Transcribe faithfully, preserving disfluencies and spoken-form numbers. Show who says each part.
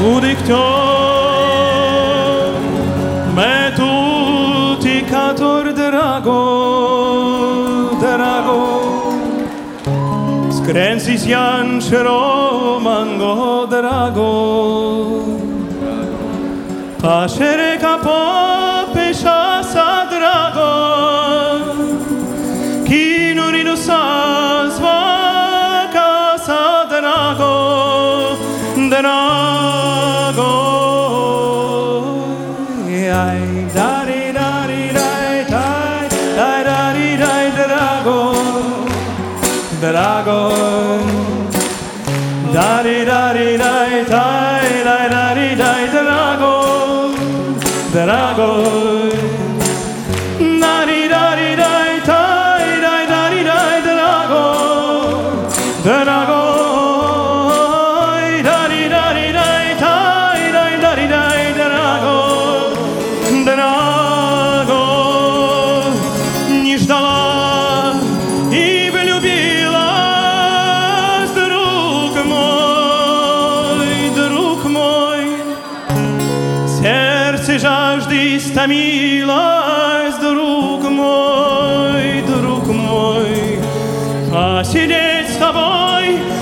Speaker 1: udictor me tuticator drago, drago Scrensis janšero mango drago Pascere capo pesciasa drago Chi non rinussa svacasa drago Drago Ai dari dari dai dai dai dari dai drago Drago Dari dari dai dai dai dari dai drago Drago Dari dari dai dai dai dari dai drago Drago Dari dari dai dai dai dari dai drago Drago Не ждала и влюбила друг мой, друг мой Сердце жажды истомилось, друг мой, друг мой Посидеть с тобой